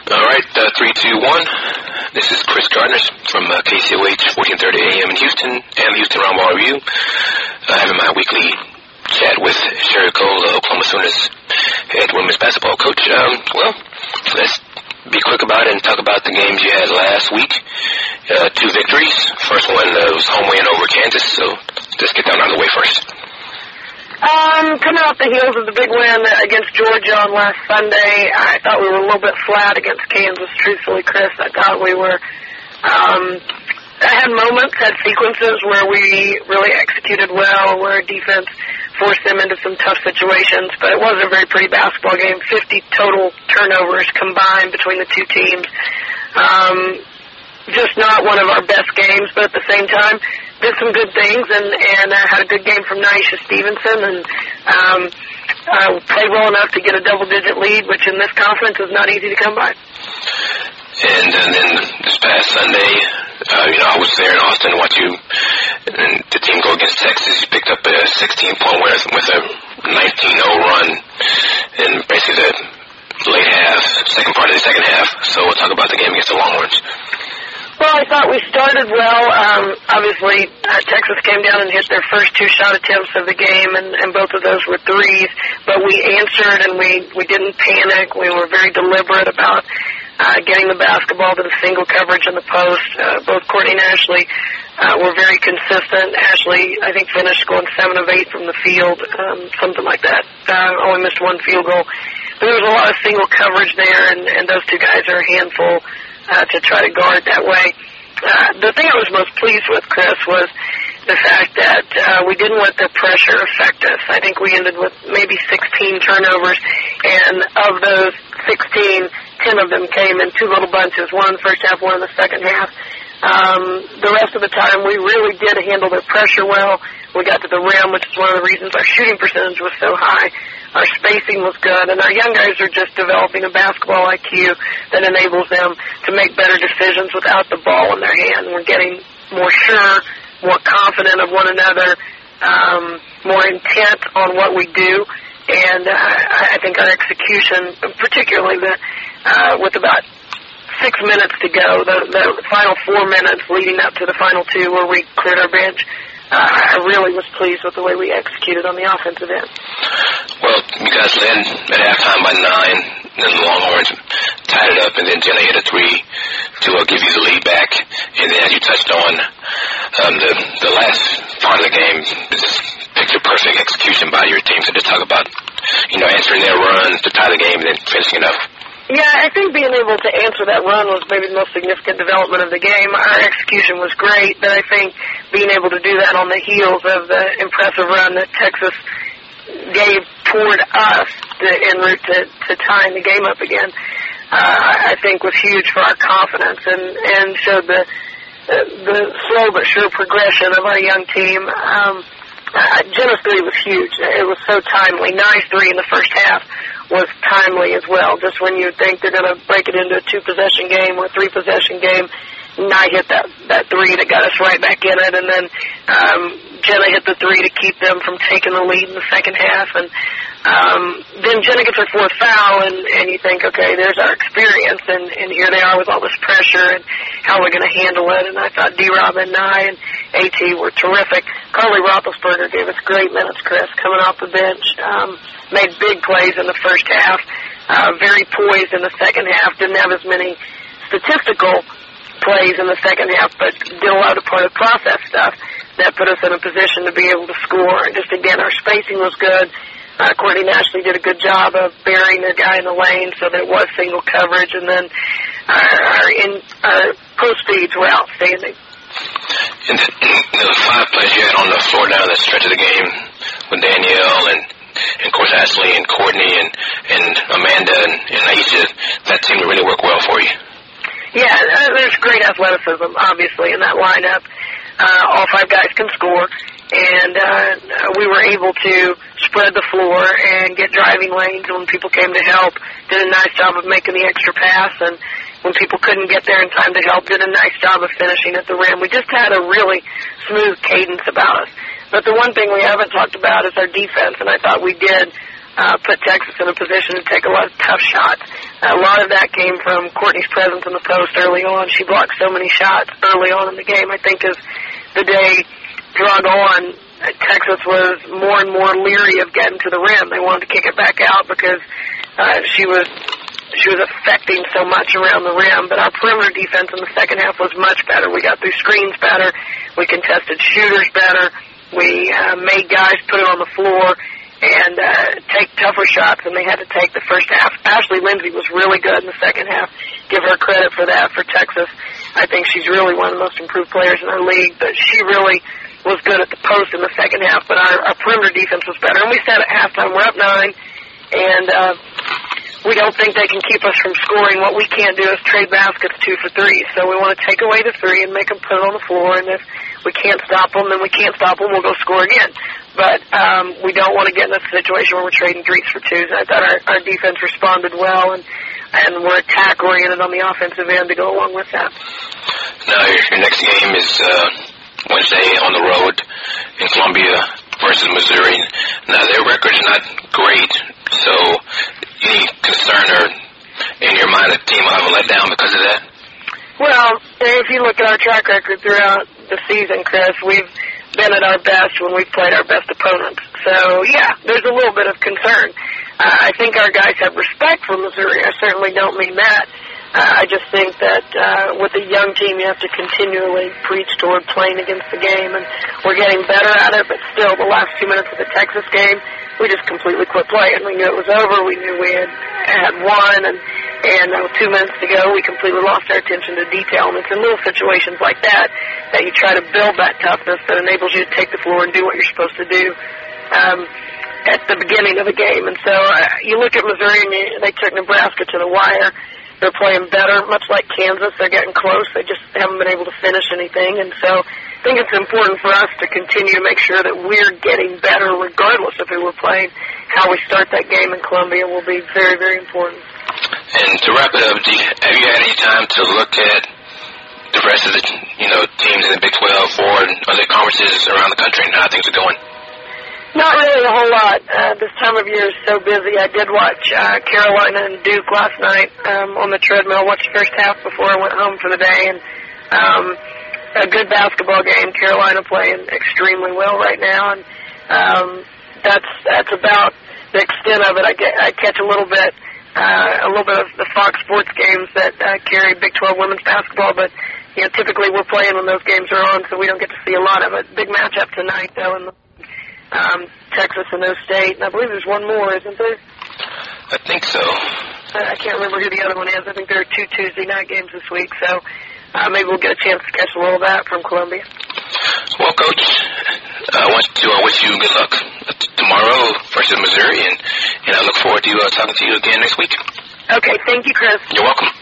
All right, 3, 2, 1. This is Chris Gardner from KCOH 1430 AM in Houston and the Houston Roundball Review. Having my weekly chat with Sherry Cole, Oklahoma Sooners head women's basketball coach. Let's be quick about it and talk about the games you had last week. 2 victories. First one was home win over Kansas, so let's get that out of the way first. Coming off the heels of the big win against Georgia on last Sunday, I thought we were a little bit flat against Kansas, truthfully, Chris. I thought we were, I had moments, had sequences where we really executed well, where our defense forced them into some tough situations, but it wasn't a very pretty basketball game. 50 total turnovers combined between the two teams. Just not one of our best games, but at the same time, did some good things and had a good game from Nyesha Stevenson and played well enough to get a double-digit lead, which in this conference is not easy to come by. And then this past Sunday, I was there in Austin to watch you and the team go against Texas. You picked up a 16-point win with a 19-0 run in basically the late half, second part of the second half. So we'll talk about the game against the Longhorns. Well, I thought we started well. Obviously, Texas came down and hit their first 2 shot attempts of the game, and both of those were threes. But we answered, and we didn't panic. We were very deliberate about getting the basketball to the single coverage in the post. Both Courtney and Ashley were very consistent. Ashley, I think, finished going 7 of 8 from the field, something like that. Only missed 1 field goal. But there was a lot of single coverage there, and those 2 guys are a handful to try to guard that way. The thing I was most pleased with, Chris, was the fact that we didn't let the pressure affect us. I think we ended with maybe 16 turnovers, and of those 16, 10 of them came in 2 little bunches, one in the first half, one in the second half. The rest of the time, we really did handle their pressure well. We got to the rim, which is one of the reasons our shooting percentage was so high. Our spacing was good, and our young guys are just developing a basketball IQ that enables them to make better decisions without the ball in their hand. We're getting more sure, more confident of one another, more intent on what we do, and I think our execution, particularly with about 6 minutes to go, the final 4 minutes leading up to the final 2 where we cleared our bench, I really was pleased with the way we executed on the offensive end. Well, you guys led at halftime by 9, and the Longhorns tied it up, and then Jenna hit a 3 to give you the lead back. And then as you touched on, the last part of the game is picture-perfect execution by your team. So just talk about, answering their runs to tie the game and then finishing it up. Yeah, I think being able to answer that run was maybe the most significant development of the game. Our execution was great, but I think being able to do that on the heels of the impressive run that Texas gave toward us en route to tying the game up again, I think was huge for our confidence and showed the slow but sure progression of our young team. Jenna's 3 was huge. It was so timely. Nice 3 in the first half was timely as well. Just when you think they're going to break it into a 2-possession game or a 3-possession game, Nye hit that 3 that got us right back in it, and then Jenna hit the 3 to keep them from taking the lead in the second half, and then Jenna gets her 4th foul, and you think, okay, there's our experience, and here they are with all this pressure, and how are we going to handle it? And I thought D-Rob and Nye and AT were terrific. Carly Roethlisberger gave us great minutes, Chris, coming off the bench, made big plays in the first half, very poised in the second half, didn't have as many statistical plays in the second half, but did a lot of part of process stuff that put us in a position to be able to score. And just again, our spacing was good. Courtney and Ashley did a good job of burying their guy in the lane, so there was single coverage, and then our post feeds were outstanding. And there was 5 plays you had on the floor down the stretch of the game with Danielle and of course Ashley and Courtney and Amanda and Aisha. That seemed to really work well for you. Yeah, there's great athleticism, obviously, in that lineup. All 5 guys can score, and we were able to spread the floor and get driving lanes when people came to help. Did a nice job of making the extra pass, and when people couldn't get there in time to help, did a nice job of finishing at the rim. We just had a really smooth cadence about us. But the one thing we haven't talked about is our defense, and I thought we did put Texas in a position to take a lot of tough shots. A lot of that came from Courtney's presence in the post early on. She blocked so many shots early on in the game. I think as the day drug on, Texas was more and more leery of getting to the rim. They wanted to kick it back out because she was affecting so much around the rim. But our perimeter defense in the second half was much better. We got through screens better. We contested shooters better. We made guys put it on the floor and take tougher shots than they had to take the first half. Ashley Lindsay was really good in the second half. Give her credit for that for Texas. I think she's really one of the most improved players in our league, but she really was good at the post in the second half, but our perimeter defense was better. And we said at halftime, we're up 9, and we don't think they can keep us from scoring. What we can't do is trade baskets 2 for 3. So we want to take away the 3 and make them put it on the floor, and if we can't stop them, then we can't stop them. We'll go score again. But we don't want to get in a situation where we're trading 3s for 2s. And I thought our defense responded well, and we're attack-oriented on the offensive end to go along with that. Now, your next game is Wednesday on the road in Columbia versus Missouri. Now, their record is not great, so any concern or in your mind that the team will have a letdown because of that? Well, if you look at our track record throughout the season, Chris, we've been at our best when we've played our best opponents. So, yeah, there's a little bit of concern. I think our guys have respect for Missouri. I certainly don't mean that. I just think that with a young team, you have to continually preach toward playing against the game, and we're getting better at it, but still, the last 2 minutes of the Texas game, we just completely quit playing. We knew it was over. We knew we had won, and 2 minutes to go, we completely lost our attention to detail. And it's in little situations like that that you try to build that toughness that enables you to take the floor and do what you're supposed to do at the beginning of the game. And so you look at Missouri, and they took Nebraska to the wire. They're playing better, much like Kansas. They're getting close. They just haven't been able to finish anything. And so I think it's important for us to continue to make sure that we're getting better regardless of who we're playing. How we start that game in Columbia will be very, very important. And to wrap it up, have you had any time to look at the rest of the teams in the Big 12 or other conferences around the country and how things are going? Not really a whole lot. This time of year is so busy. I did watch Carolina and Duke last night on the treadmill. Watched the first half before I went home for the day, and a good basketball game. Carolina playing extremely well right now, and that's about the extent of it. I catch a little bit of the Fox Sports games that carry Big 12 women's basketball, but typically we're playing when those games are on, so we don't get to see a lot of it. Big matchup tonight, though, in Texas and O State, and I believe there's one more, isn't there? I think so. I can't remember who the other one is. I think there are 2 Tuesday night games this week, so maybe we'll get a chance to catch a little of that from Columbia. Well, Coach, I want to wish you good luck tomorrow versus Missouri, and I look forward to talking to you again next week. Okay, thank you, Chris. You're welcome.